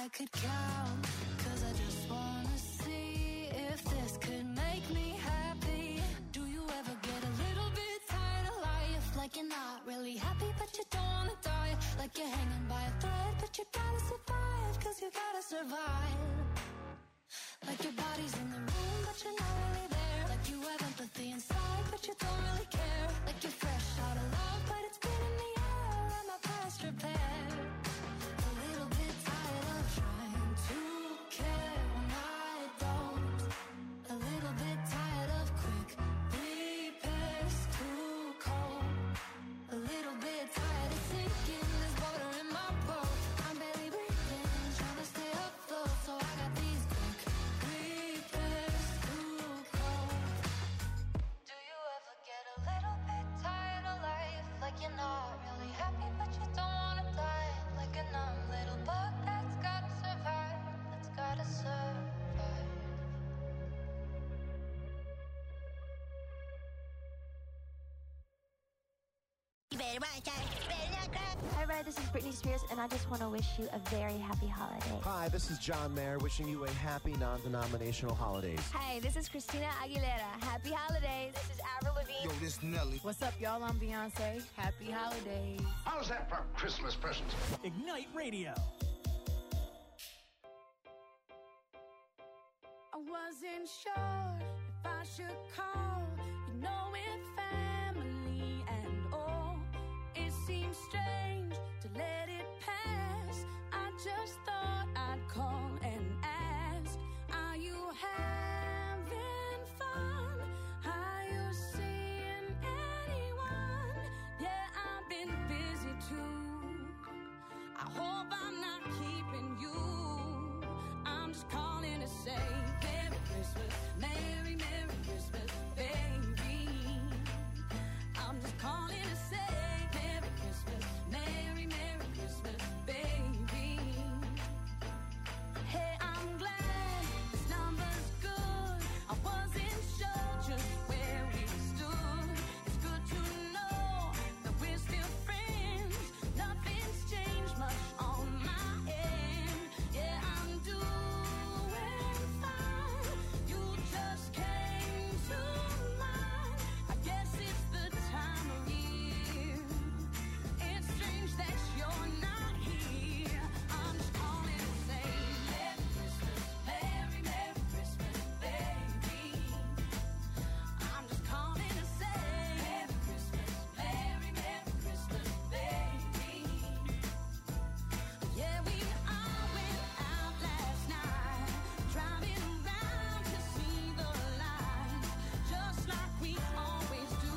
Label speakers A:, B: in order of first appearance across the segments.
A: could count, 'cause I just wanna see if this could make me happy. Do you ever get a little bit tired of life? Like you're not really happy, but you don't wanna die. Like you're hanging by a thread, but you gotta survive, 'cause you gotta survive. Like your body's in the room, but you're not really there. Like you have empathy inside, but you don't really care. Like you're fresh out of love, but it's been in the air. Let my past repair. A little bit tired of trying to care when I don't. A little bit tired of quick repairs, too cold. A little bit tired of sinking, there's water in my boat. I'm barely breathing, trying to stay afloat, so I got these quick repairs, too cold. Do you ever get a little bit tired of life? Like you're not really happy, but you don't wanna die. Like a numb little bug that's gotta survive, that's gotta survive.
B: You better watch out. You better not cry.
C: Hi, Red. This is Britney Spears, and I just want to wish you a very happy holiday.
D: Hi, this is John Mayer wishing you a happy non-denominational holidays.
E: Hey, this is Christina Aguilera. Happy holidays. This is Avril Lavigne.
F: Yo, this Nelly.
G: What's up, y'all? I'm Beyonce. Happy holidays.
F: How's that for Christmas presents?
H: Ignite Radio.
I: I wasn't sure if I should call, you know, with family and all. It seems strange to let it pass. I just thought I'd call and ask, are you having fun? Are you seeing anyone? Yeah, I've been busy too. I hope I'm not keeping you. I'm just calling to say Merry Christmas, Merry, Merry Christmas, baby. I'm just calling to say Merry Christmas, Merry, Merry Christmas, baby. Hey, I'm glad this number's good. I wasn't sure just where we stood. It's good to know that we're still friends. Nothing's changed much on my end. Yeah, I'm doing fine. You just came to mind. I guess it's the time of year. It's strange that you're not here. I'm just calling to say Merry Christmas, Merry, Merry Christmas, baby. I'm just calling to say Merry Christmas, Merry, Merry Christmas, baby. Yeah, we all went out last night, driving around to see the light, just like we always do.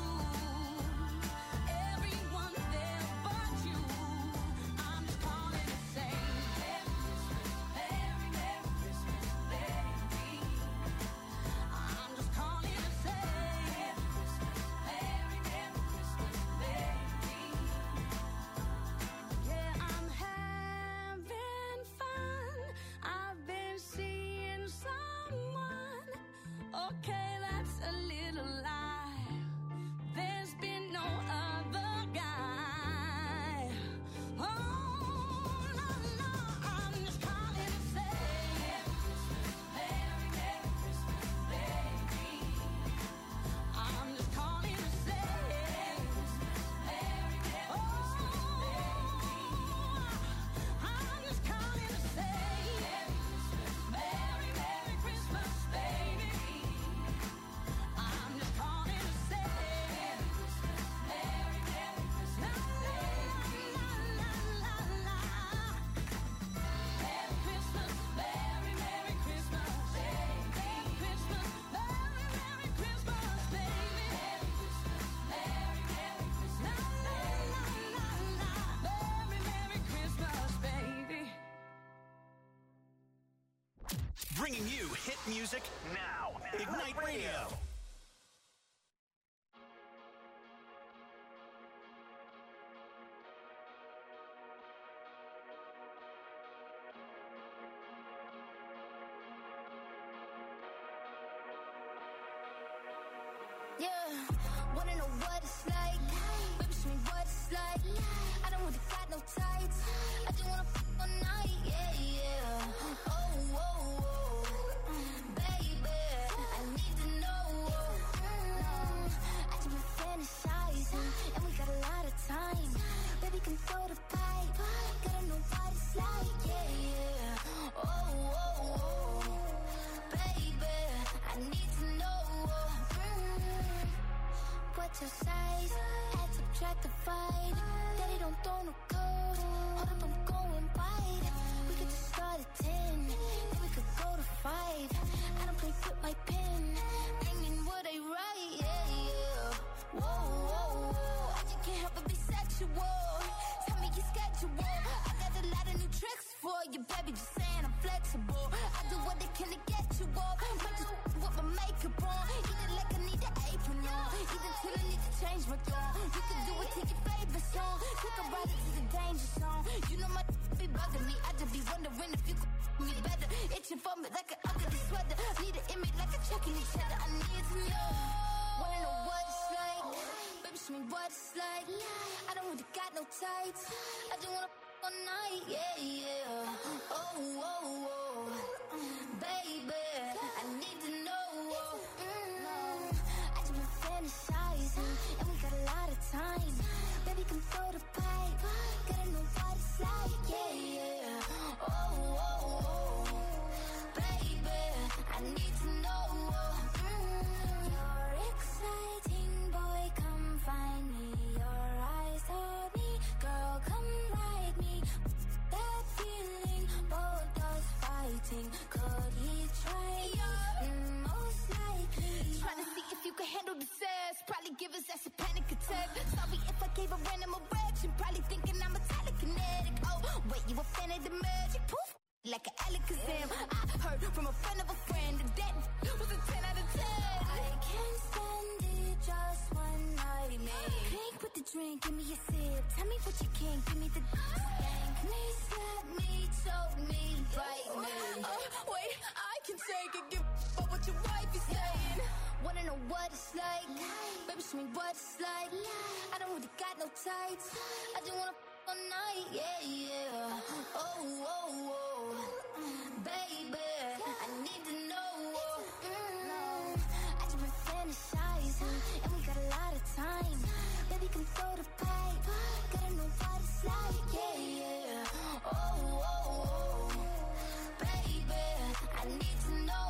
I: Everyone there but you. I'm just calling to say Merry Christmas, Merry, Merry Christmas, baby. I'm just calling to say Merry Christmas, Merry, Merry Christmas, baby. Yeah, I'm having fun. I've been seeing someone. Okay, that's a little lie. There's been no other guy. Oh, no, no, I'm just calling to say Merry Christmas, Merry, Merry Christmas, baby. I'm just calling to say Merry Christmas, Merry, Merry Christmas, baby. I'm just calling to say Merry Christmas, Merry, Merry Christmas, baby. I'm just calling to say Merry Christmas, Merry, Merry Christmas, baby. La, la, la, la. Merry Christmas, Merry, Merry Christmas, baby. Merry Christmas, Merry, Merry Christmas, baby. Merry Christmas, Merry, Merry Christmas, la, la, la, la. Merry, Merry Christmas, baby.
H: Bringing you hit music now. Ignite Radio.
A: Yeah, wanna know what it's like? Baby, show me what it's like. I don't really got no tights. I just wanna f all night, yeah, yeah. flexible. I do what I can to get you off. Might just with my makeup on. Eat it like I need an apron on. Eat it till I need to change my tone. You can do it to your favorite song. Take a ride into the danger zone. You know my be bugging me. I just be wondering if you could me better. Itching for me like an ugly sweater. Need an image like a checking each other. I need to know. Wanna know what it's like? Baby, show me what it's like. I don't really got no tights. I just wanna all night, yeah, yeah. Oh, oh, oh. Baby, I need to know. I just been fantasizing, and we got a lot of time. Baby, come throw the pipe. Gotta know what it's like, yeah, yeah. Oh, oh, oh. Baby, I need to know. You're exciting, boy, come find me. Your eyes hold me, girl, come ride me. That feeling, both us fighting. Could he try you? Most likely. Trying to see if you can handle the sass. Probably give us that's a panic attack. Sorry if I gave a random erection. Probably thinking I'm a telekinetic. Oh, wait, you a fan of the magic? Poof, like an Alakazam. I heard from a friend of a friend that was a 10 out of 10. I can't stand it, just one night, man. Drink with the drink, give me a sip. Tell me what you can, give me the spank me, slap me, choke me, bite me. Wait, I can take it, give up what your wife is saying. Wanna know what it's like? Baby, show me what it's like. I don't really got no tights. I just wanna all night, yeah, yeah. Oh, oh, oh. Baby, I need to know. I just been fantasizing, and we got a lot of time. Baby, come throw the pipe. Gotta know what it's like, yeah, yeah. Oh, oh, oh. Baby, I need to know.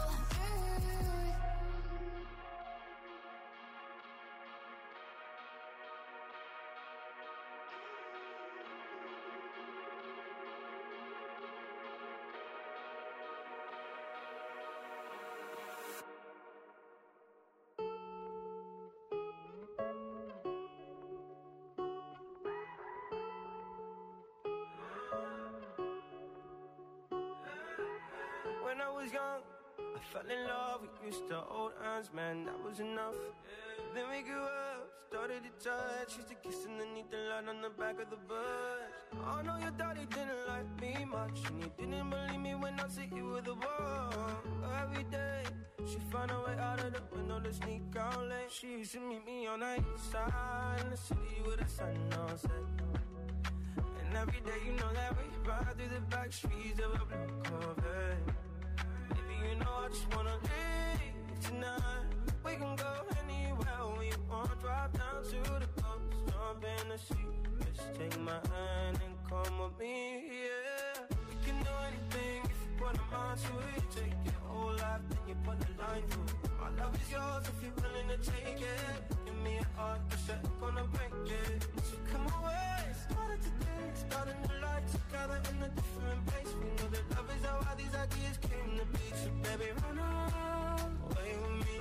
J: When I was young, I fell in love. We used to hold hands, man, that was enough. Then we grew up, started to touch. Used to kiss underneath the light on the back of the bus. I know your daddy didn't like me much, and he didn't believe me when I said you were the one. Every day, she found a way out of the window to sneak out late. She used to meet me on the east side in the city with the sun on set. And every day, you know that we ride through the back streets of a blue Corvette. You know I just wanna leave tonight. We can go anywhere we want. Drive down to the coast, jump in the sea. Just take my hand and come with me, yeah. We can do anything if you put a mind to it. Take your whole life, then you put a line through it. My love is yours if you're willing to take it. Give me a heart, 'cause I'm gonna break it. So come away, started today, starting the life together in a different place. We know that love is how all these ideas came to be. So baby, run away with me.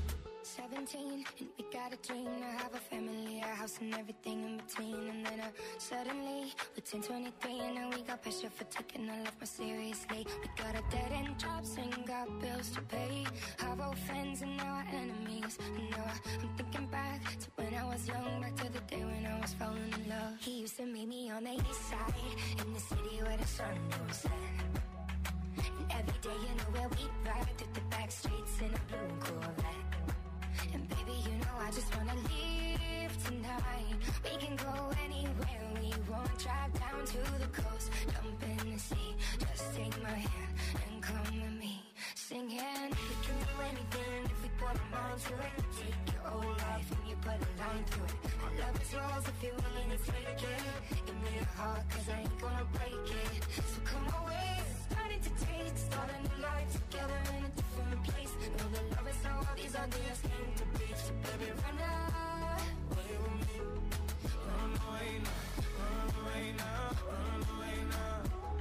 A: 17, and we got a dream to have a family, a house and everything in between. And then suddenly, we're 10, 23, and now we got pressure for taking our life more seriously. We got a dead-end jobs and got bills to pay. Our old friends and now our enemies. And now I'm thinking back to when I was young, back to the day when I was falling in love. He used to meet me on the east side, in the city where the sun goes set. And every day, you know where we ride through the back streets in a blue Corvette. And baby, you know I just wanna leave tonight. We can go anywhere we want. Drive down to the coast, jump in the sea. Just take my hand and come with me. Singing, we can do anything if we put our mind to it. Take your whole life and you put a line through it. My love is yours if you're willing to take it. Give me a heart, 'cause I ain't gonna break it. So come away, starting to taste. Start a new life together in a different place. Know that love is how all these ideas came to be. So baby, run away with me. Run away now, run away now, run away now.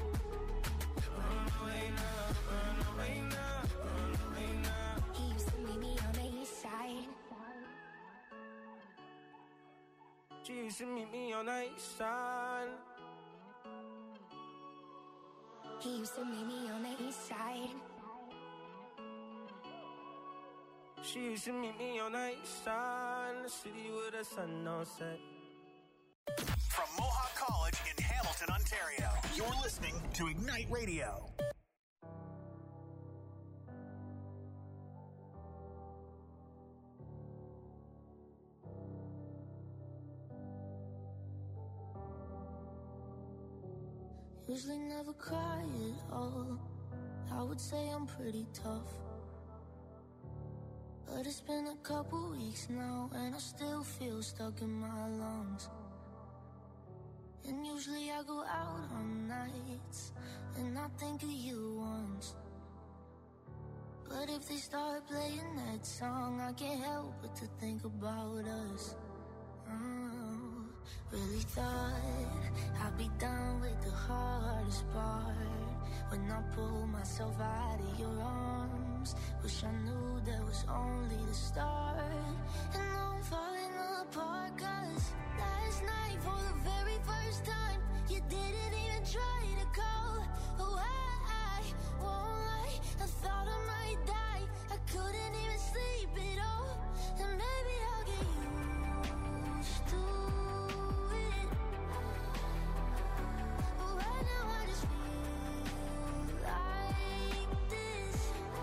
A: Run away now, run away now, run away now. He used to meet me on the east side. She used to meet me on the east side. He used to meet me on the east side.
J: She used to meet me on the east side, in the city where the sun don't set.
H: From Mohawk College in Hamilton, Ontario, you're listening to Ignite Radio.
A: Usually never cry at all. I would say I'm pretty tough, but it's been a couple weeks now and I still feel stuck in my lungs. And usually I go out on nights and I think of you once, but if they start playing that song, I can't help but to think about us. Really thought I'd be done with the hardest part when I pulled myself out of your arms. Wish I knew that was only the start. And now I'm falling apart, 'cause last night for the very first time you didn't even try to call. Oh, I won't lie, I thought I might die. I couldn't even sleep at all. And maybe I'll get used to it, but right now I just feel like this.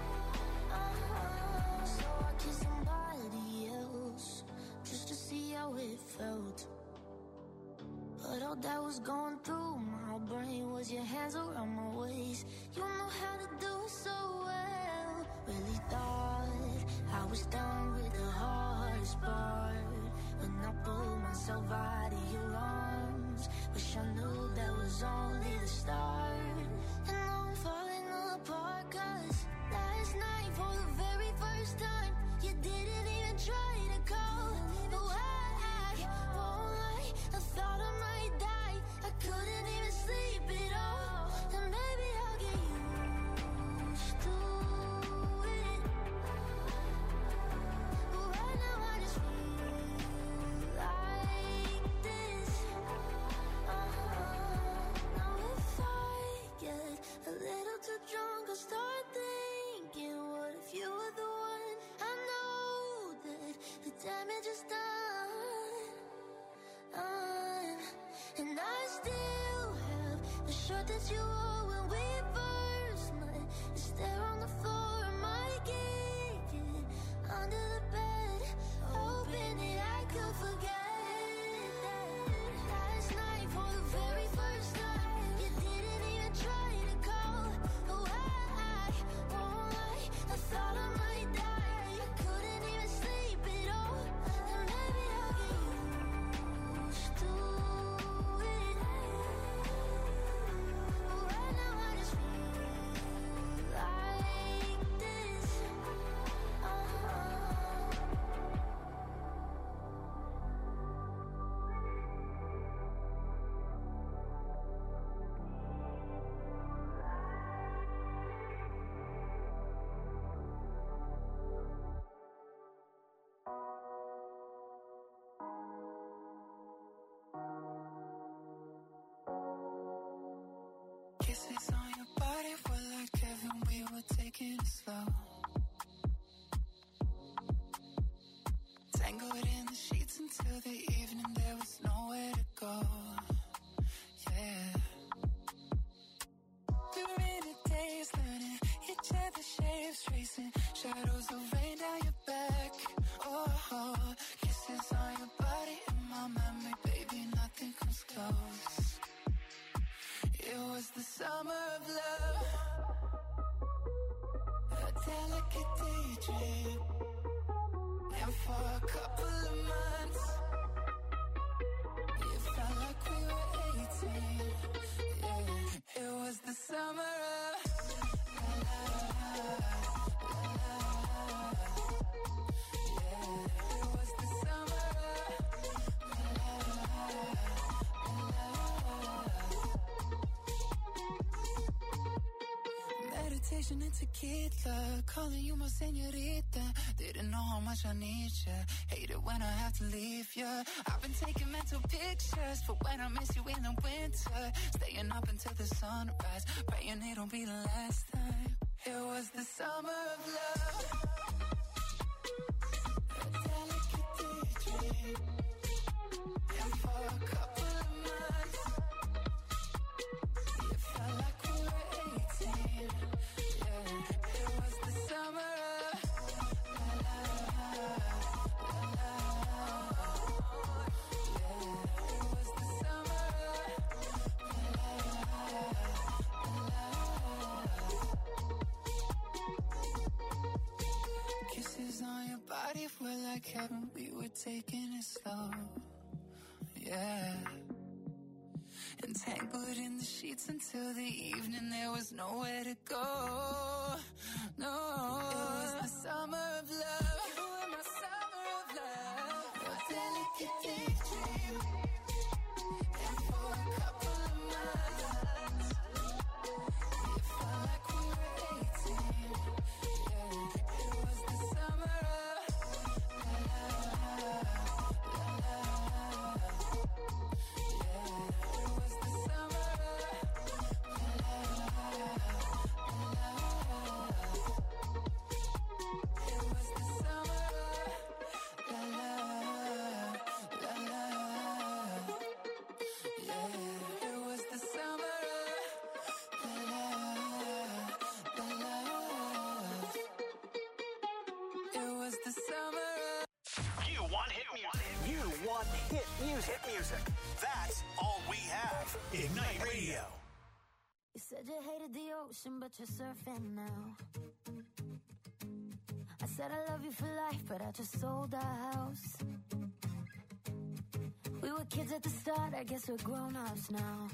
A: So I kissed somebody else just to see how it felt. But all that was going through my brain was your hands around my waist. You know how to do it so well. Really thought I was done with the hardest part when I pulled myself out of your arms. Wish I knew that was only the start. And now I'm falling apart, 'cause last night for the very first time you didn't even try to call. Oh, I won't lie, I thought I might die. I couldn't even sleep at all. And maybe I'll get used to it, but right now I just feel like this. Now if I get a little too drunk, I'll start thinking, what if you were the one? I know that the damage is done. And I still have the shirt that you wore when we first met. It's there on the floor of my kitchen, under the bed, hoping that I could forget that last night for the very first time you didn't even try to call. Oh, I won't lie, I thought I might die. I couldn't even sleep at all. And maybe I'll get used to it, but right now I just feel like this.
K: Kisses on your body were like heaven, we were taking it slow. Tangled in the sheets until the evening, there was nowhere to go. Yeah. We were in a daze, learning each other's shapes, tracing shadows of rain down your back. Oh, kisses on your body in my memory, baby, nothing comes close. It was the summer of love, a delicate daydream. And for a couple of months, it felt like we were 18. Yeah, it was the summer of la la la, la la la. Yeah, it was the summer of la la la, la la la. Met a meditation and tequila, calling you my señorita. Didn't know how much I need you. Hate it when I have to leave you. I've been taking mental pictures for when I miss you in the winter. Staying up until the sunrise, praying it'll be the last time. It was the summer of love. A delicate daydream. And for a couple of months, it felt like we were 18. Yeah, it was the summer of love. Yeah, it was the summer of kisses on your body were like heaven. We were taking it slow. Yeah. Entangled in the sheets until the evening, there was nowhere to go. No, it was the summer of love. You were my summer of love. Your delicate daydream. And for a couple of months, it felt like we were 18. Yeah, it was the summer of love.
H: Hit music. That's all we have. Ignite Radio.
A: You said you hated the ocean, but you're surfing now. I said I love you for life, but I just sold our house. We were kids at the start, I guess we're grown-ups now.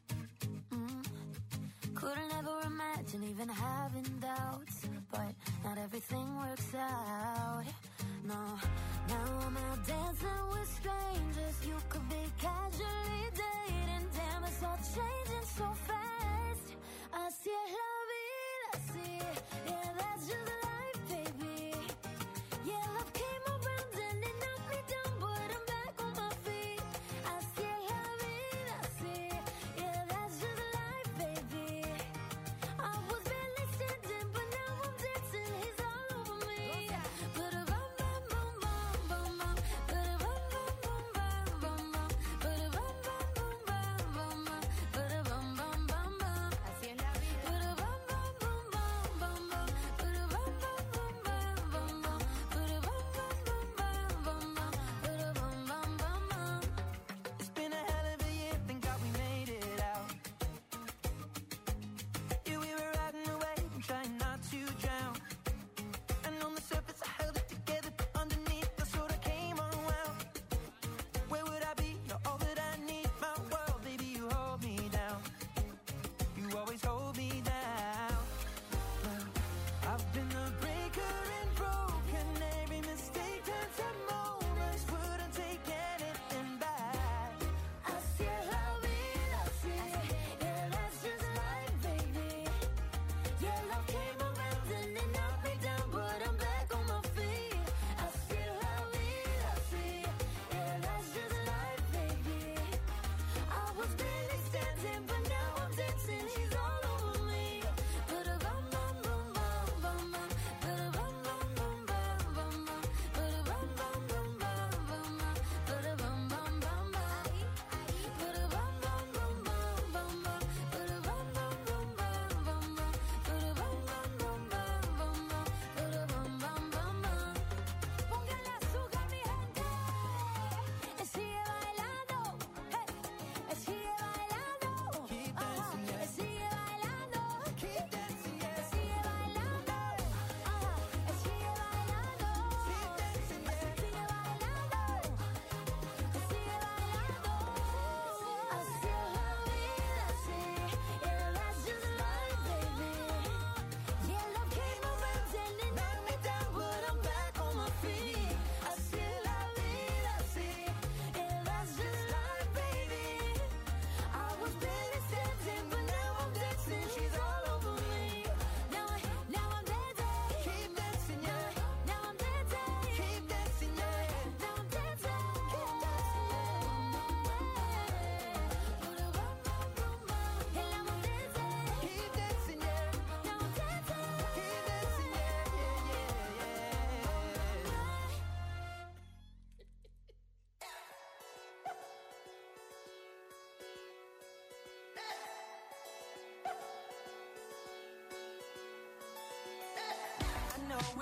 A: Couldn't ever imagine even having doubts, but not everything works out. No, now I'm out dancing with strangers. You could be casually dating. Damn, it's all changing so fast. Así es la vida, así. Yeah, that's just life, baby. Yeah, love came around and it knocked me down, but I'm back on my feet. Así es la vida, así. Yeah, that's just life, baby. I was barely standing, but now I'm dancing. He's all over me. But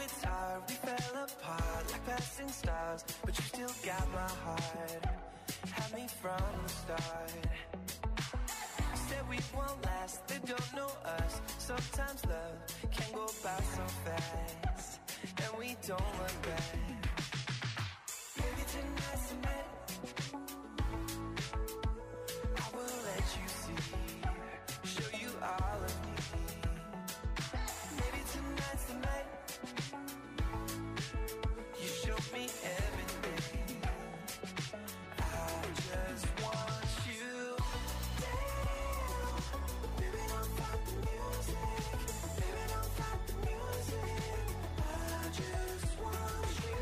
J: it's hard, we fell apart like passing stars, but you still got my heart. Had me from the start. Said we won't last, they don't know us. Sometimes love can go by so fast, and we don't look back. Maybe tonight's the night I will let you see, show you all of me. Maybe tonight's the night you show me everything. I just want you. Damn, baby, don't fight the music. Baby, don't fight the music. I just want you.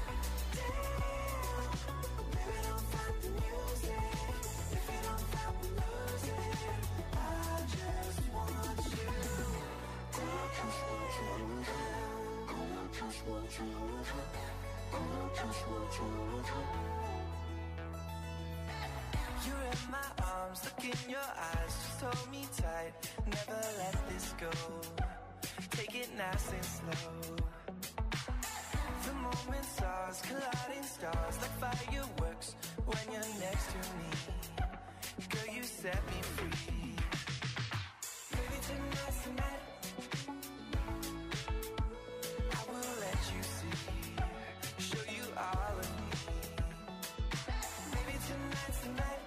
J: Damn, baby, don't fight the music. If you don't fight, we lose it. I just want you. I just want you. I just want you. I just want you. You're in my arms, look in your eyes, just hold me tight, never let this go. Take it nice and slow. The moment's ours, colliding stars like fireworks when you're next to me. Girl, you set me free. Maybe tonight's the night I will let you see, show you all of me. Maybe tonight's the night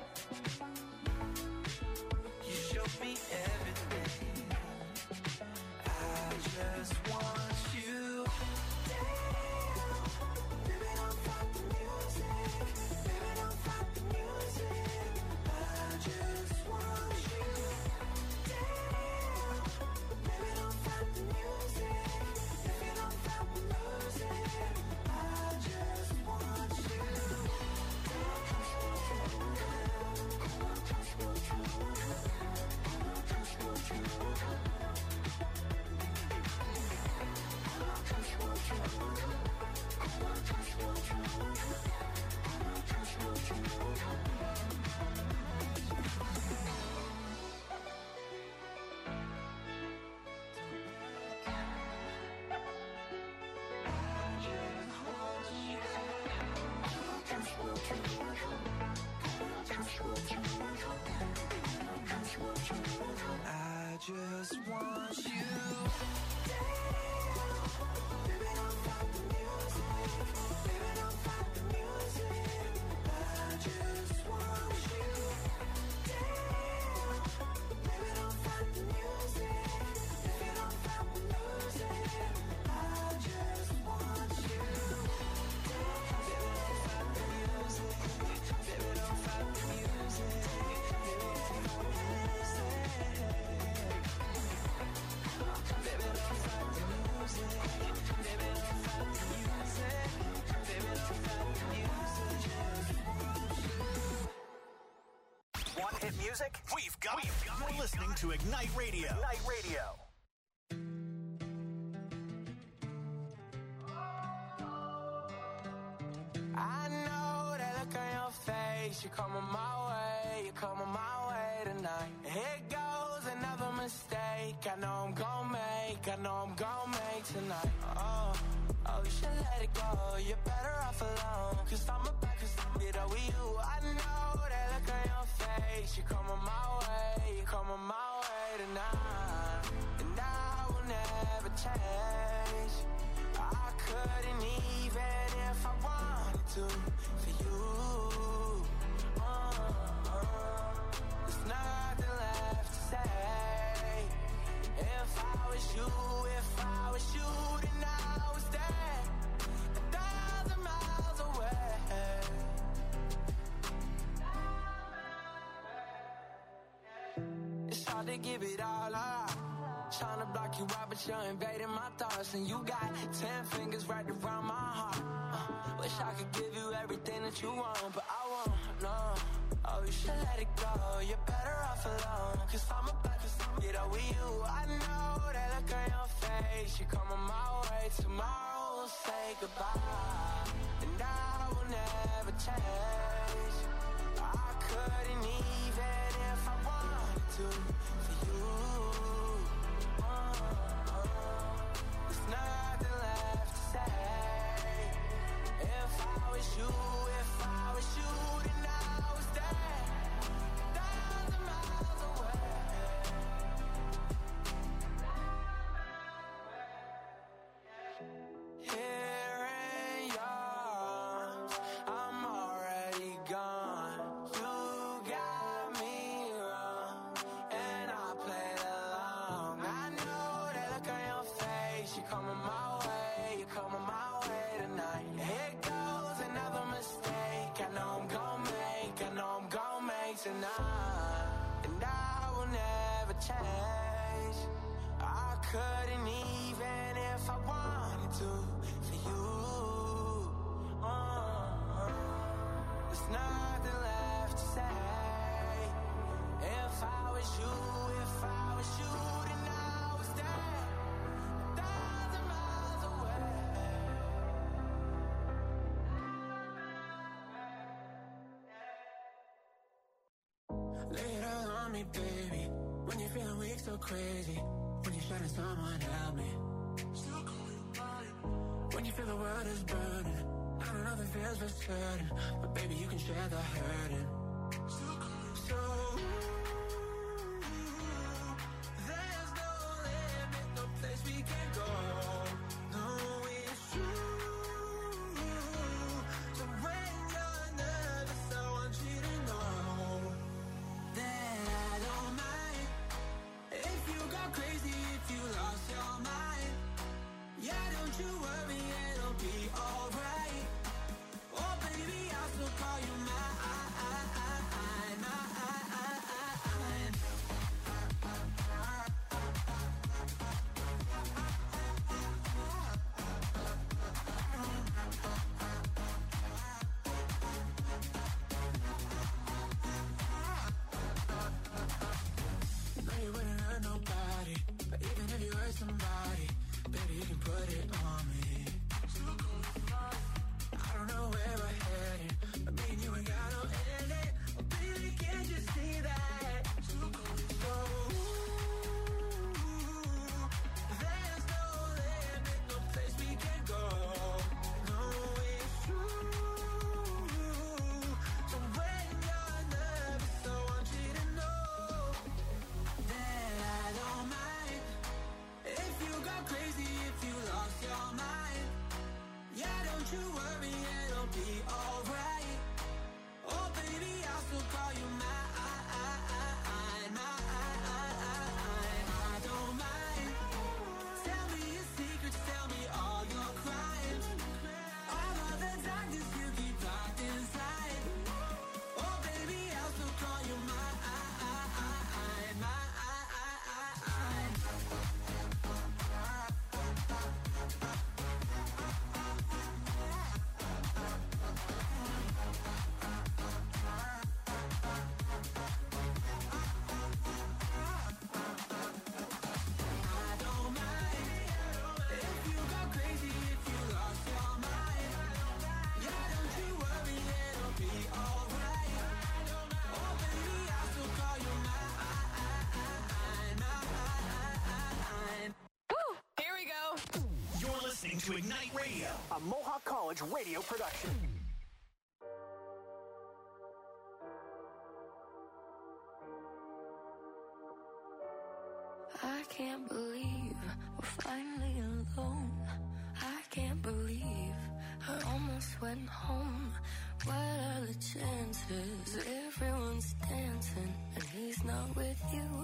J: you show me everything. I just want you. Damn, baby, don't fight the music. Baby, don't fight the music. I just want you. Damn, baby, don't fight the music. If you don't fight, we lose it. I just want you. I just want you. I just want you. I just want you. I just want you. I just want you. I just want you. I just want you. Damn, baby, don't fight the music. Baby, don't fight the music. I just want you. Damn, baby, don't fight the music. If you don't fight, we lose it. I just want you. Damn, baby, don't fight the music. Baby, don't fight the music. Baby, don't fight the music. Baby, don't fight the music. Baby, don't fight the music. Baby, don't fight the music.
H: Want hit music? We've got it. You're listening to Ignite Radio. Ignite Radio.
J: I know that look on your face. You're coming my way. You're coming my way tonight. Here goes another mistake. I know I'm gon' make. I know I'm gon' make tonight. Oh, you should let it go. You're better off alone. Cause I'm about to get over you. I know that look on your face. You're coming my way. You're coming my way tonight. And I will never change. I couldn't even if I wanted to for you. There's nothing left to say. If I was you, then I was there, 1,000 miles away. It's hard to give it all up. Tryna block you out, but you're invading my thoughts. And you got 10 fingers right around my heart. Wish I could give you everything that you want, but I won't, no. Oh, you should let it go. You're better off alone. Cause I'm about to get over you. I know that look on your face. You're coming my way. Tomorrow we'll say goodbye. And I will never change. I couldn't even if I wanted to for you. There's nothing left couldn't even if I wanted to for you. There's nothing left to say. If I was you, then I was there, 1,000 miles away. Lay it all on me, baby. When you're feeling weak, so crazy. When you're shutting someone, help me. Still call you mine. When you feel the world is burning, I don't know if it feels for certain, but baby, you can share the hurting. Still call you so. There's no limit, no place we can go. No, it's true. So when you're nervous, I want you to know that I don't mind if you go crazy, if you lost your mind. Yeah, don't you worry, it'll be alright. Oh baby, I'll still call you mine. You know you wouldn't hurt nobody, but even if you hurt somebody, baby, you can put it on me. I don't know where we're headed, but me and you ain't got no ending. Oh baby, can't you see that? So there's no limit, no place we can go. No, it's true. So when you're nervous, I want you to know that I don't mind if you go crazy, if you lost your mind. Yeah, don't you worry, it'll be alright. Oh baby, I'll still call you mine. I don't mind. Tell me your secrets, tell me all your crimes, all of the darkness you keep locked inside. Oh baby, I'll still call you mine.
H: To Ignite Radio, a Mohawk College radio production.
A: I can't believe we're finally alone. I can't believe I almost went home. What are the chances? Everyone's dancing and he's not with you.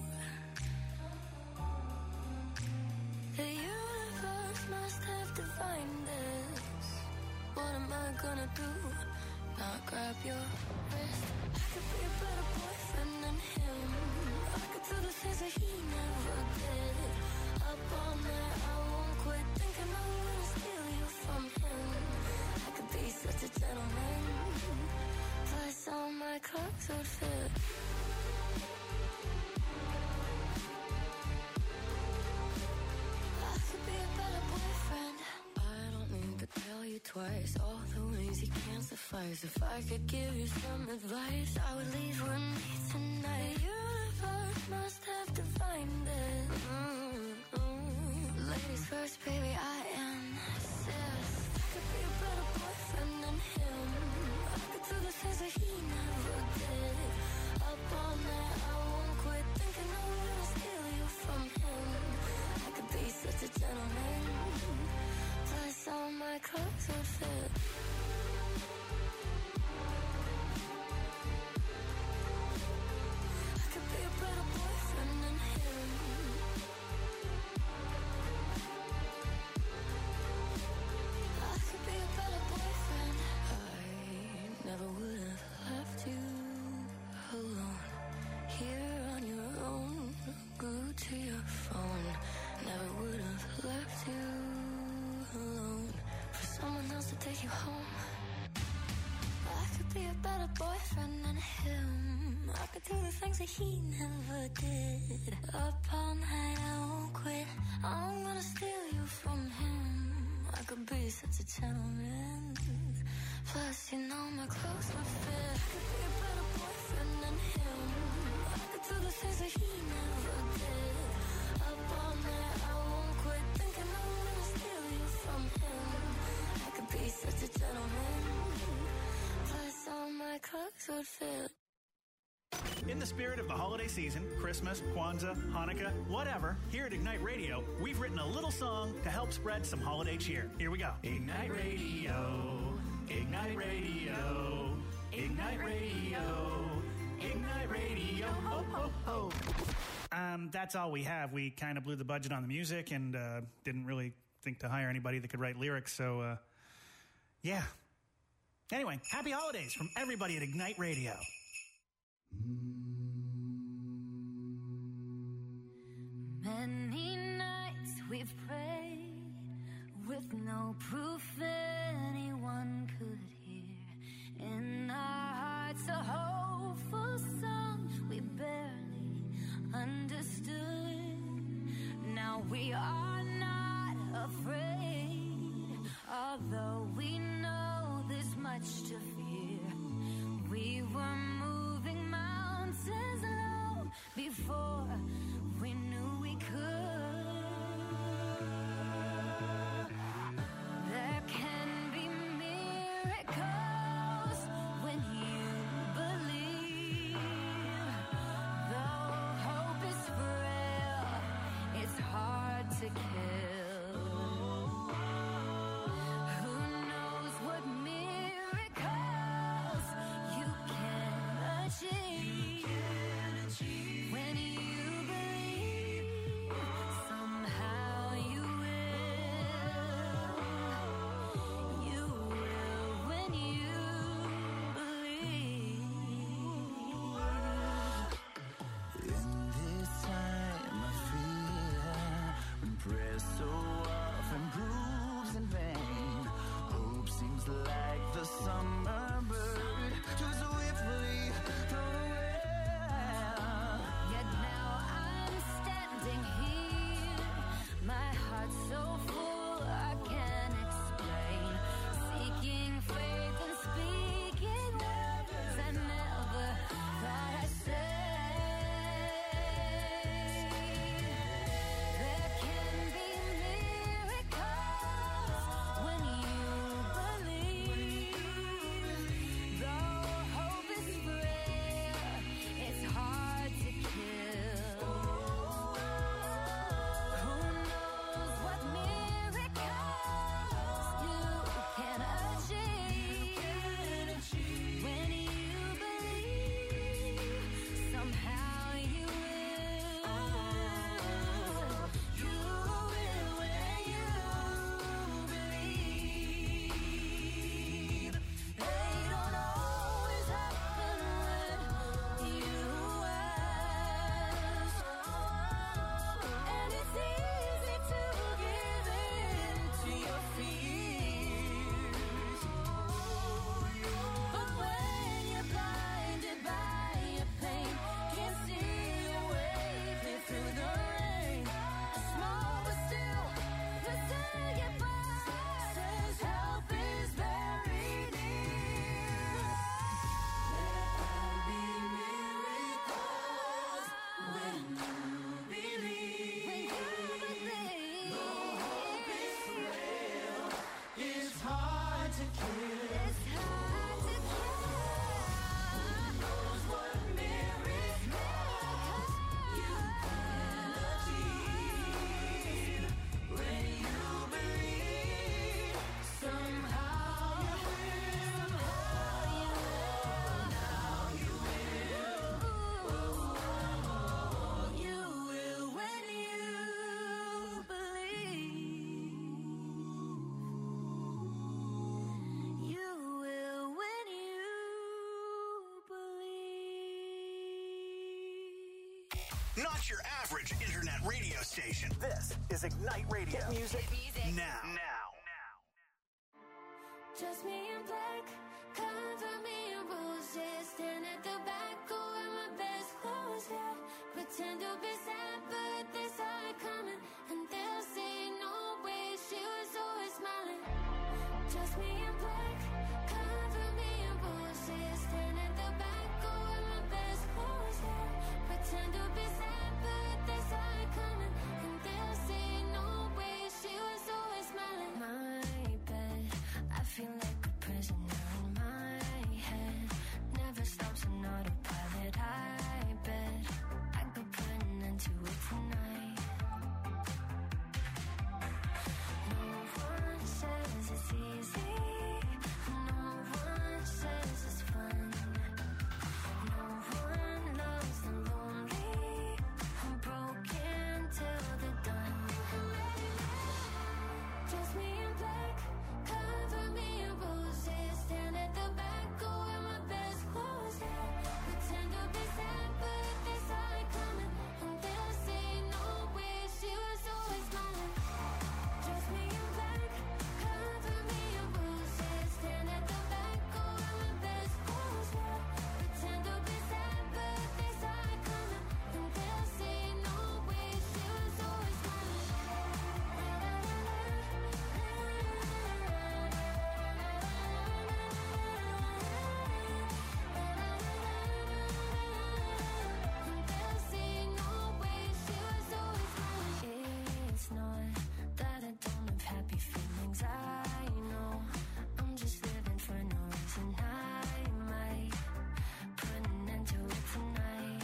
A: The universe must have divined this. What am I gonna do? Not grab your wrist. I could be a better boyfriend than him. I could do the things that he never did. Up all night, I won't quit thinking I'm gonna steal you from him. I could be such a gentleman. Plus all my clothes would fit. Twice, all the ways you can't suffice. If I could give you some advice, I would leave with me tonight. The universe must have divined it. Ladies first, baby, I insist. I could be a better boyfriend than him. I could do the things that he never did. Up all night, I won't quit thinking I'm gonna steal you from him. I could be such a gentleman. Plus all my clothes would fit. I could be a better boyfriend than him. things that he never did. Up all night, I won't quit. I'm gonna steal you from him. I could be such a gentleman. Plus, you know my clothes would fit. I could be a better boyfriend than him. I could do the things that he never did. Up all night, I won't quit. Thinking I'm gonna steal you from him. I could be such a gentleman. Plus, all my clothes would fit.
H: In the spirit of the holiday season, Christmas, Kwanzaa, Hanukkah, whatever, here at Ignite Radio, we've written a little song to help spread some holiday cheer. Here we go. Ignite Radio, Ignite Radio, Ignite Radio, Ignite Radio, ho, ho, ho. That's all we have. We kind of blew the budget on the music and didn't really think to hire anybody that could write lyrics, so, yeah. Anyway, happy holidays from everybody at Ignite Radio.
A: Many nights we've prayed with no proof anyone could hear. In our hearts a hopeful song we barely understood. Now we are not afraid, although we know there's much to fear. We were moving mountains low before we knew we could. There can be miracles when you believe. Though hope is frail, it's hard to kill. Who knows what miracles you can achieve when you believe. Somehow you will when you believe.
K: In this time of fear, when prayer so often proves in vain, hope seems like the summer bird too swiftly thrown away.
A: Yet now I'm standing here, my heart so full I can't explain, seeking faith and speaking words I never thought I'd say. There can be miracles when you believe. Though hope is frail, it's hard to kill. Who knows what miracles you can achieve when you believe. Somehow you will. You will when you believe. They don't always happen when you ask, and it's easy to give in to your fears. But when you're blinded by your pain, can't see your way clear through the rain, a small but still sincere goodbye says help is very near. There'll be miracles when you believe. Though hope is frail, it's hard to kill. It's hard to kill. Who knows what miracles you can achieve when you believe. Somehow you will. Now you will. You will when you believe. You will when you believe.
H: Not your average internet radio station. This is Ignite Radio.
D: Hit music.
H: Now.
A: Just me in black, cover me in roses, stand at the back, go wear my best clothes. close, yeah. Pretend to be sad, but they saw it coming. And they'll say no way, she was always smiling. Just me in black, cover me in roses. Stand at the back, going my best clothes, yeah. Pretend to be sad, but they saw it coming. And they'll say no way, she was always smiling. My bed, I feel like a prisoner in my head. Never stops an autopilot, I bet I could put an end to it tonight. No one says it's easy. No one says it's fun. No one loves the lonely. I'm broken till they're done. Just me in black, cover me in roses. Stand at the back, go in my best clothes, yeah. Pretend to be sad, but they saw it coming. And they'll say no way, she was always smiling. Just me in black, cover me in roses. Stand at the back, go in my best clothes, yeah. Pretend to be sad, but they saw it coming. And they'll say no way, she was always smiling. It's not that I don't have happy feelings, I know. I'm just living for no reason. I might put an end to it tonight.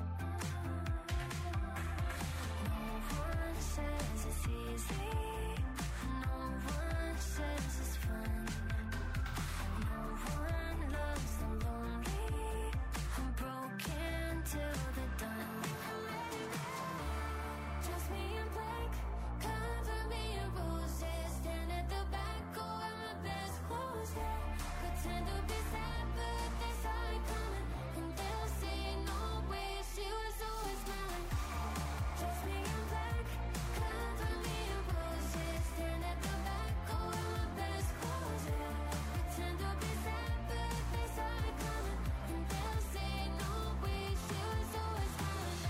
A: No one says it's easy. No one says it's fun. No one loves the lonely. I'm broken till they're done. Just me in black, cover me in roses. Stand at the back, go in my best clothes, yeah. Pretend to be sad, but they saw it coming. And they'll say no way, she was always smiling. Just me in black, cover me in roses. Stand at the back, go in my best clothes, yeah. Pretend to be sad, but they saw it coming. And they'll say no way, she was always smiling.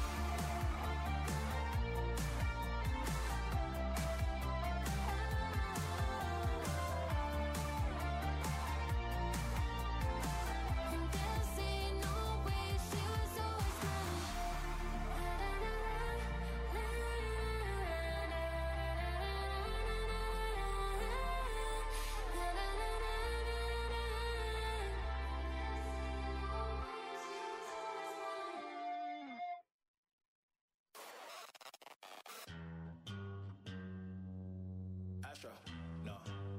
A: And they'll say no way, she was always
L: Astro, no.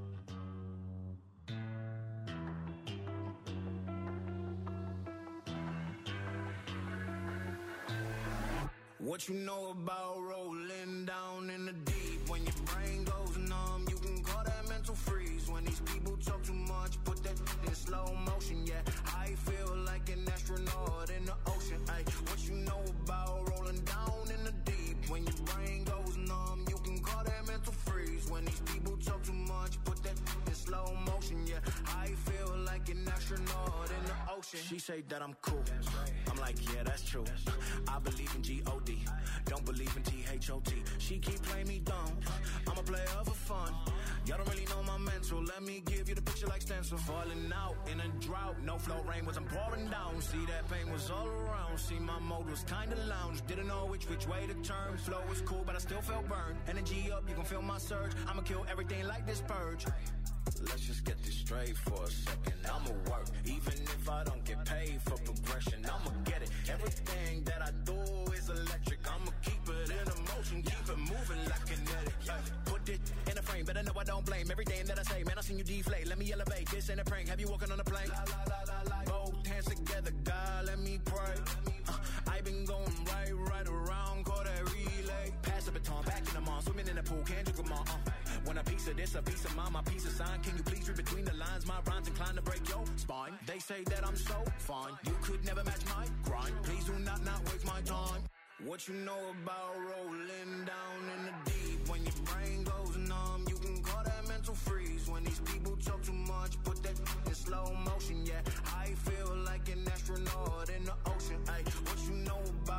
L: What you know about rolling down in the deep? When your brain goes numb, you can call that mental freeze. When these people talk too much, put that in slow motion, yeah. I feel like an astronaut in the ocean, ay. What you know about rolling down in the deep? When your brain goes numb, you can call that mental freeze. When these people talk too much, put that in slow motion, yeah. I feel like an astronaut in the ocean. She say that I'm cool. I'm like, yeah, that's true. I believe in G-O-D. Don't believe in T-H-O-T. She keep playing me dumb. I'm a player for fun. Y'all don't really know my mental. Let me give you the picture like stencil. Falling out in a drought. No flow rain wasn't pouring down. See, that pain was all around. See, my mode was kinda lounge. Didn't know which way to turn. Flow was cool, but I still felt burned. Energy up, you can feel my surge. I'ma kill everything like this purge. Let's just get this straight for a second. I'ma work, even if I don't get paid for progression. I'ma get it. Everything that I do is electric. I'ma keep it in motion, keep it moving like kinetic. Put it in a frame, better know I don't blame everything that I say. Man, I seen you deflate. Let me elevate. This ain't a prank. Have you walking on a plane? Both hands together, God, let me pray. I been going right around, call that relay. Pass the baton, back in the mall, swimming in the pool, can't drink them all. When a piece of this, a piece of mine, my piece of sign. Can you please read between the lines? My rhymes inclined to break your spine. They say that I'm so fine. You could never match my grind. Please do not waste my time. What you know about rolling down in the deep? When your brain goes numb, you can call that mental freeze. When these people talk too much, put that in slow motion, yeah. I feel like an astronaut in the ocean, ay. What you know about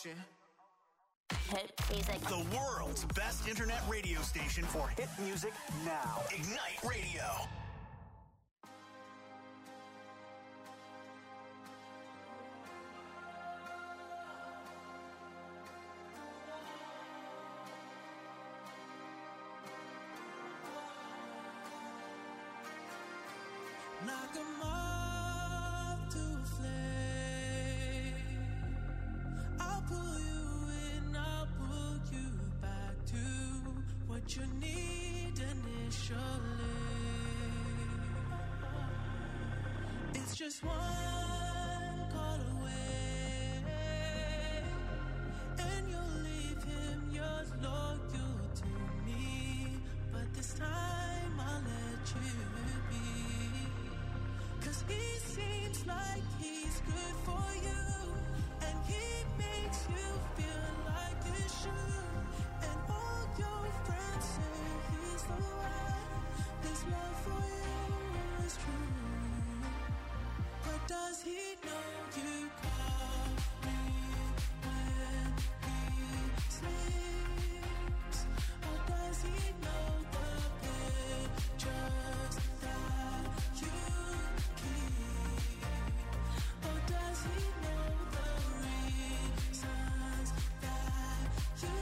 L: motion.
B: Hit music.
H: The world's best internet radio station for hit music now. Ignite Radio.
K: Knock 'em off to a flame. I'll pull you in, I'll pull you back to what you need initially. It's just one call away, and you'll leave him, you're loyal to me. But this time I'll let you be. 'Cause he seems like he's good for you, and he makes you feel like you should. And all your friends say he's the one. This love for you is true. But does he know you call me when he sleeps? Or does he know the pictures that you keep? Or does he know the reasons that you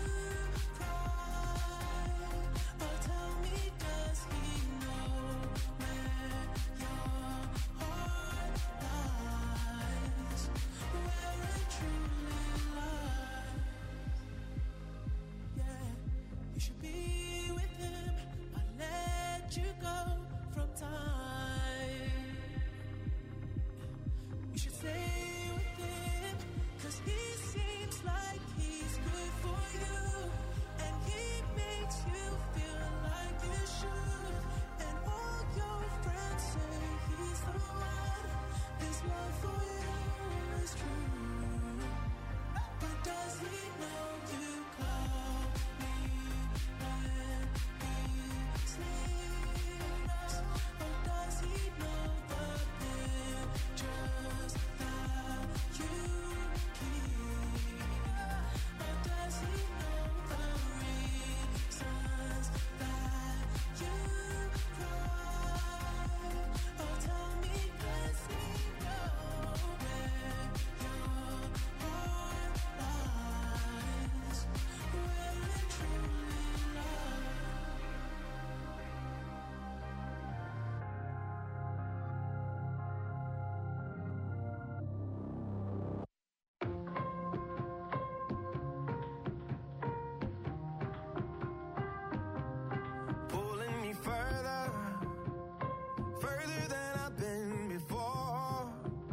K: cry? Or tell me, does he know where your heart lies? Where it truly lies? Yeah, you should be with him. I'll let you go from time. You should stay with him, 'cause he seems like he's good for you, and he makes you feel like you should. And all your friends say he's the one. His love for you is true. But does he know you call me when he sleeps? Or does he know the pictures that you keep? Or does he know the reasons that you cry? Or tell me, does he know where your heart lies? Where it truly lies?
J: Pulling me further, further than I've been before,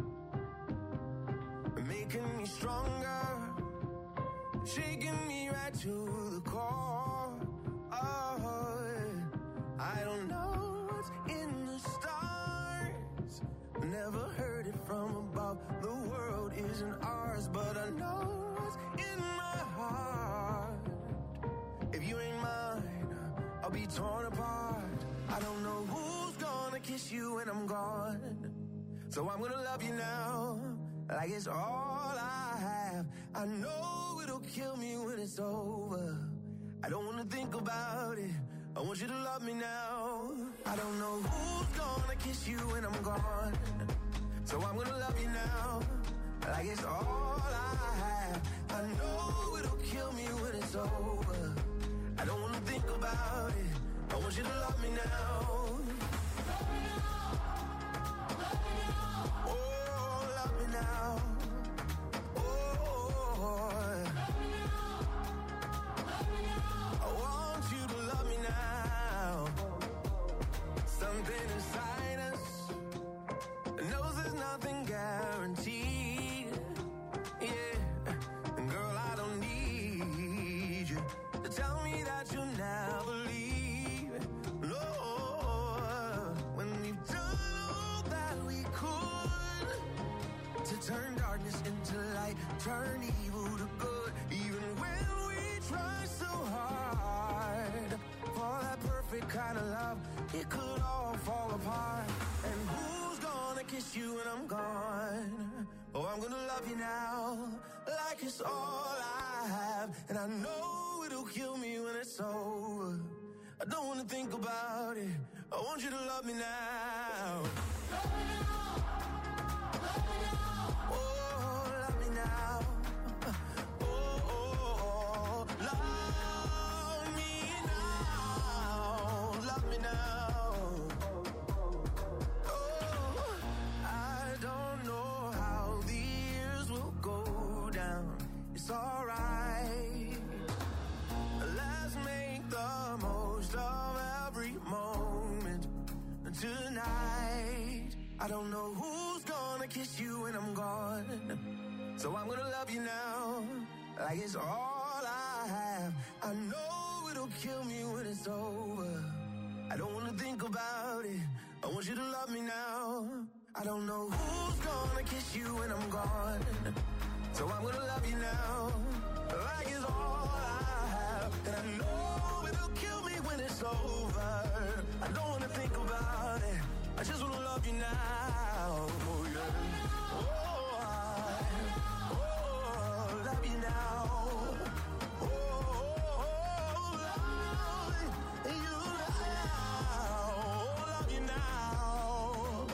J: making me stronger, shaking me right to the core. Oh, I don't know what's in the stars, never heard it from above. The world isn't ours, but I know what's in my heart. If you ain't mine, I'll be torn apart. I don't know who's gonna kiss you when I'm gone, so I'm gonna love you now, like it's all I have. I know it'll kill me when it's over. I don't wanna think about it, I want you to love me now. I don't know who's gonna kiss you when I'm gone, so I'm gonna love you now, like it's all I have. I know it'll kill me when it's over. I don't wanna think about it, I want you to love me now. Oh, love me now. Oh, I want you to love me now. Something inside us knows there's nothing guaranteed. Yeah, and girl, I don't need you to tell me that you'll never leave. No, when we've done all that we could to turn darkness into light, turn evil to good, even when we try so hard for that perfect kind of love, it could all fall apart. And who's gonna kiss you when I'm gone? Oh, I'm gonna love you now, like like it's all I have, and I know it'll kill me when it's over. I don't wanna think about it. I want you to love me now. Love me now. Love me now. Oh, love me now. Oh, love me now. Love me now. Oh, I don't know how the years will go down. It's alright. Let's make the most of every moment tonight. I don't know who's gonna kiss you when I'm gone, so I'm gonna love you now like it's all I have. I know it'll kill me when it's over. I don't wanna think about it. I want you to love me now. I don't know who's gonna kiss you when I'm gone, so I'm gonna love you now like it's all I have. And I know it'll kill me when it's over. I don't wanna think about it. I just wanna love you now. Oh, yeah. Oh, love you now. Oh, love you now. Love you now.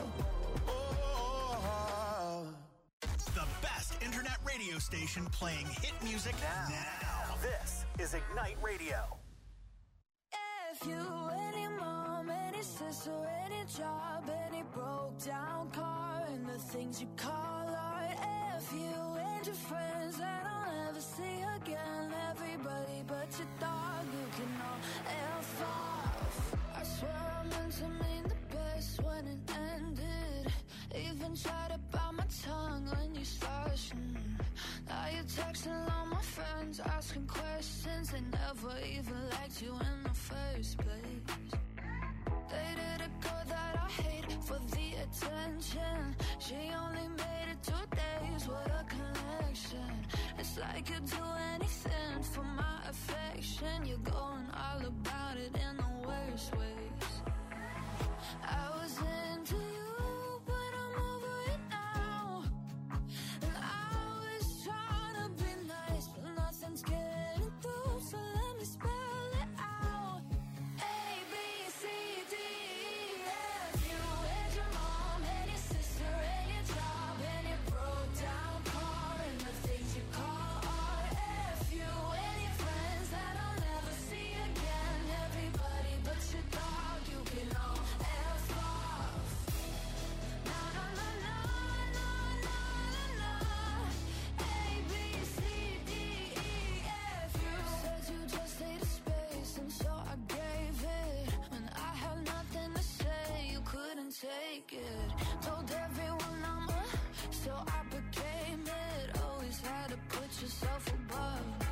J: Oh.
H: The best internet radio station playing hit music now.
M: This is Ignite Radio.
I: If you, any mom, any sister, any job, any broke down car, and the things you call art. If you and your friends that I'll never see again, everybody but your dog, you can all F off. I swear I meant to mean the best when it ended. Even tried to bite my tongue when you started. Now you're texting all my friends, asking questions. They never even liked you in the first place. Dated a girl that I hate for the attention. She only made it 2 days, what a connection. It's like you'd do anything for my affection. You're going all about it in the worst ways. I was into you, but I'm over it now. And I was trying to be nice, but nothing's getting through, so let me spell it out. A, B, C, D, E, F. You and your mom, and your sister, and your job, and your broke down car, and the things you call art. F. You and your friends that I'll never see again. Everybody but your dog, you can all F off. Na na na na na na na. A, B, C, D, E, F. You said you just needed space, and so I gave it. When I had nothing to say, you couldn't take it. Told everyone I'm a, so I became it. Always had to put yourself above me.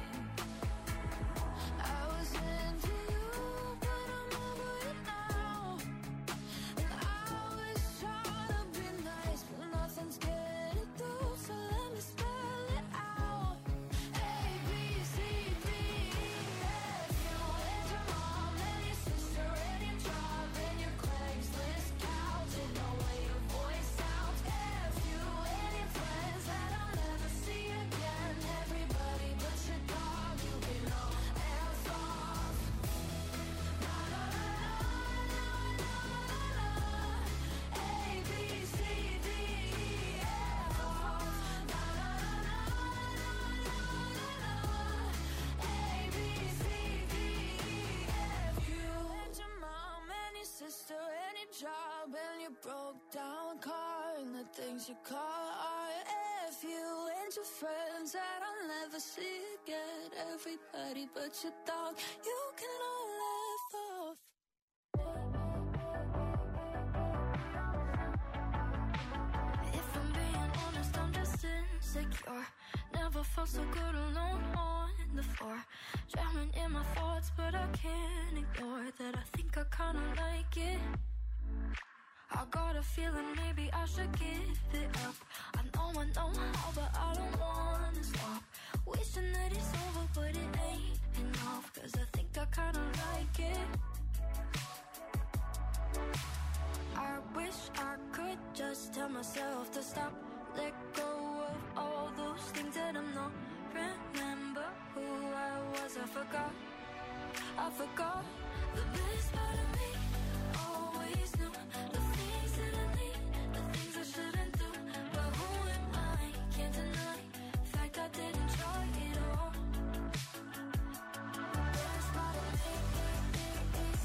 I: I was into you, but I'm over it now. And I was trying to be nice, but nothing's getting through, so let me spell it out. A, B, C, D, E, F. You and your mom, and your sister, and your job, and your Craigslist couch, and the way your voice sounds. F. You and your friends that I'll never see again. Everybody but your dog, you can all F off. Na na na na na na na. A, B, C, D, E, F off. Na na na na na na na. A, B, C, D, E, F. You and your mom, and your sister, and your job, and your broke down car, and the things you call art. F. You and your friends that I'll never see again. Everybody but your dog, you can all F off. If I'm being honest, I'm just insecure. Never felt so good alone on the floor. Drowning in my thoughts, but I can't ignore that. I think I kinda like it. I got a feeling maybe I should give it up. I know how, but I don't wanna stop. Wishing that it's over, but it ain't enough. Cause I think I kinda like it. I wish I could just tell myself to stop. Let go of all those things that I'm not
A: forgot the best part of me. Always knew the things that I need, the things I shouldn't do. But who am I? Can't deny the fact I didn't try it all. The best part of me is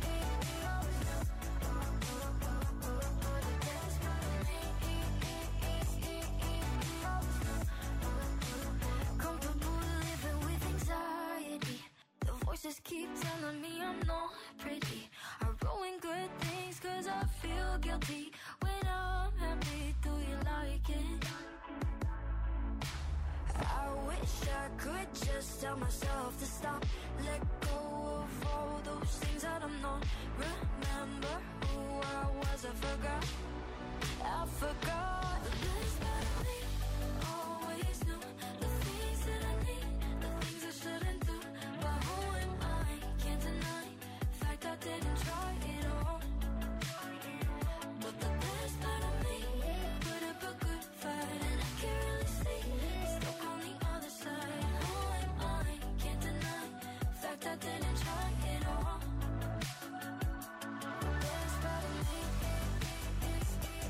A: comfortable living with anxiety. The voices keep telling me I'm not pretty. I ruin good things cause I feel guilty. When I'm happy, do you like it? I wish I could just tell myself to stop. Let go of all those things that I'm not. Remember who I was, I forgot. The best part of me. Always knew the things that I need, the things I shouldn't do. But who am I? Can't deny the fact I didn't try it all. But the best part of me put up a good fight, and I can't really see it's stuck on the other side. Who am I? Can't deny the fact I didn't try it all. The best part of me is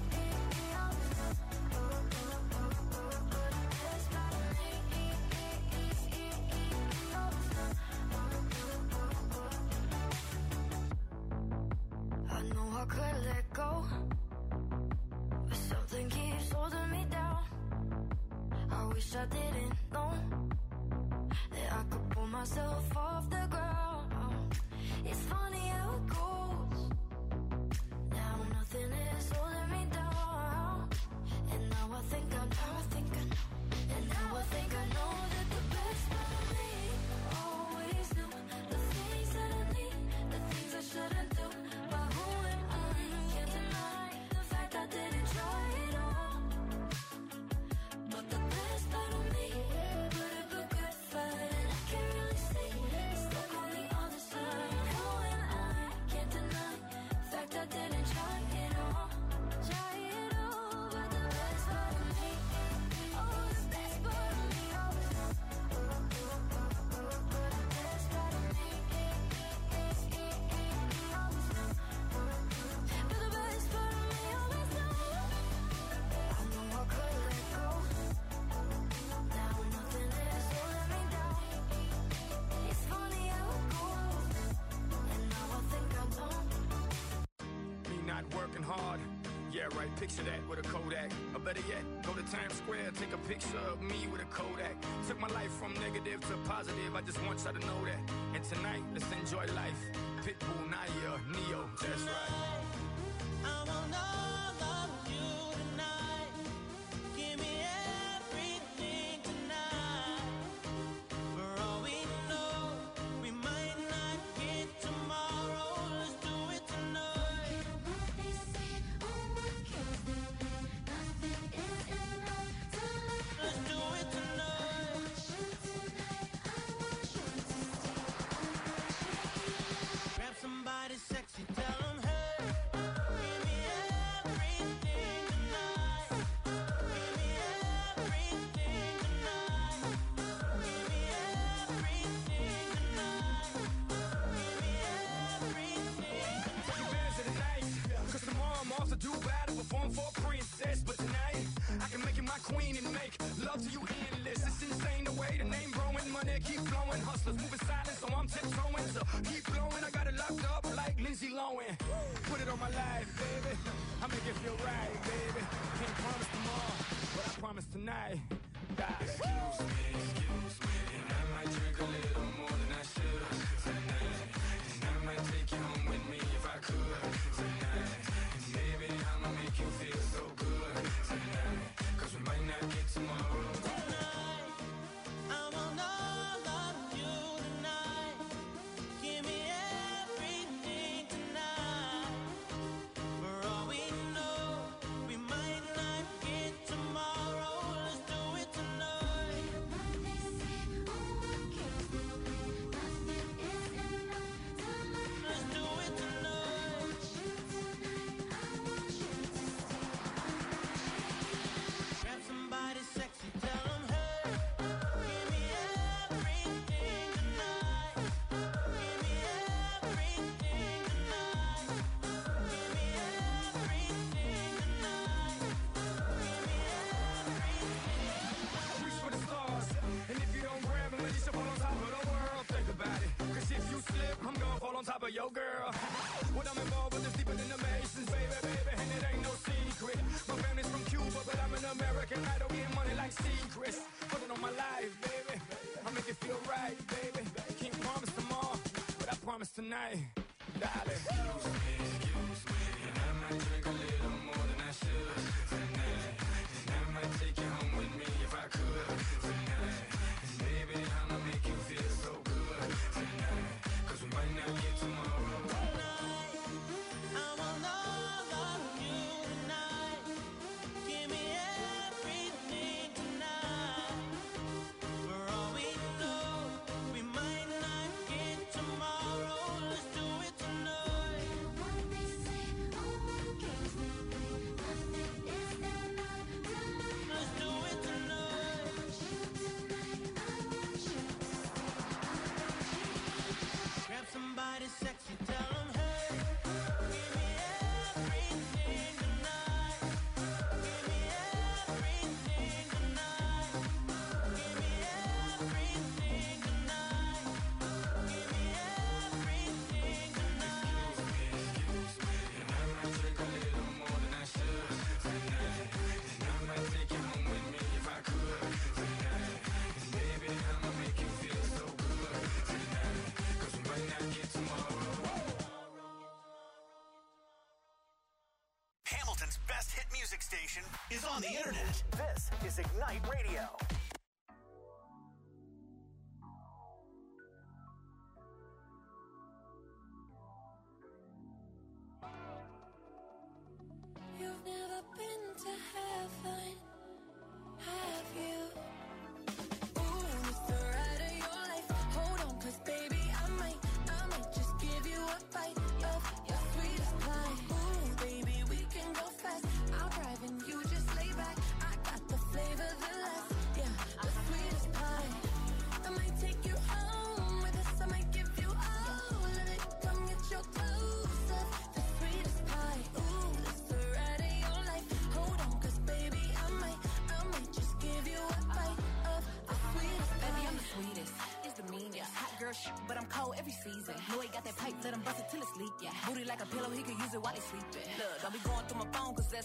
A: I know I could let go, but something keeps holding me down. I wish I didn't know that I could pull myself off the ground. It's funny how it goes. Now nothing is holding me down. And now I think I know, and now I think I know that the best part of me always knew the things that I need, the things I shouldn't do. But who am I? Can't deny the fact I didn't try it all. But the best part of me put up a good fight, and I can't really see it's stuck on the other side. Who am I? Can't deny the fact I didn't try it all. But the best part of me, oh, the best part of me, the best part of me but the best part of me always knew. I know I could let go. Now nothing is holding me down. It's funny how it goes, and now I think I don't.
L: Me not working hard. Yeah, right, picture that with a Kodak. Or better yet, go to Times Square, take a picture of me with a Kodak. Took my life from negative to positive, I just want y'all to know that. And tonight, let's enjoy life. Pitbull, Naya, Neo, that's right.
J: I want all of you tonight. Give me everything tonight. For all we know, we might not get tomorrow. Let's do it tonight. Let's do it tonight. Grab somebody sexy, tell them, hey, give me everything tonight. Give me everything tonight. Give me everything tonight. Give me everything.
L: Take advantage of the night, cause tomorrow I'm off to do battle, perform for a princess. But tonight, I can make you my queen and make love to you endless. It's insane the way the name growing, money keep flowing. Hustlers moving silent, so I'm tiptoeing. So keep blowing, I got it locked up like Lindsay Lohan. Put it on my life, baby. I make it feel right, baby. Can't promise tomorrow, but I promise tonight. Excuse me, and I might drink a little more than I should tonight. And I might take you home with me if I could tonight. And baby, I'ma make you feel so good tonight. Cause we might not get tomorrow.
J: I want all of you tonight. Give me everything tonight. For all we know, we might not get tomorrow. Let's do right, baby. Can't promise tomorrow, but I promise tonight, darling. Excuse me, and I might drink a little more than I should tonight. And I might take you home with me if I could tonight. And baby, I'ma make you feel so good tonight. 'Cause we might not get tomorrow. Tonight, I want all of you tonight. Give me everything tonight. For all we know, we might not get tomorrow. Let's do it tonight. What they say, all my games they play. Nothing is enough tonight. Let's do it tonight. I want you tonight. I want you. Grab somebody sexy, tell them, hey, give me everything tonight. Give me everything tonight. Give me everything tonight. Give me everything tonight. Excuse me, and I might drink a little more than I should tonight. And I might take you home with me if I could tonight. And baby, I'ma make you feel so good tonight. 'Cause we might not get tomorrow.
M: Hamilton's best hit music station is on the internet. This is Ignite Radio.
A: You've never been to heaven, have you? Ooh, it's the ride of your life. Hold on, 'cause baby, I might just give you a bite of your sweetest pie. Ooh, baby, we can go fast. I'll drive and you just lay back. I got the flavor, the last, yeah, the sweetest pie. I might take you home with us. I might give you all of it. Come get your clothes up, the sweetest pie. Ooh, it's the ride of your life. Hold on, 'cause baby, I might just give you a bite of the sweetest pie.
G: Baby, I'm the sweetest. It's the meanest. Hot girl shit, but I'm cold every season. Know he got that pipe, let him bust it till it's leak. Yeah. Booty like a pillow, he could use it while he sleeping. Look, don't be going through my phone, 'cause that's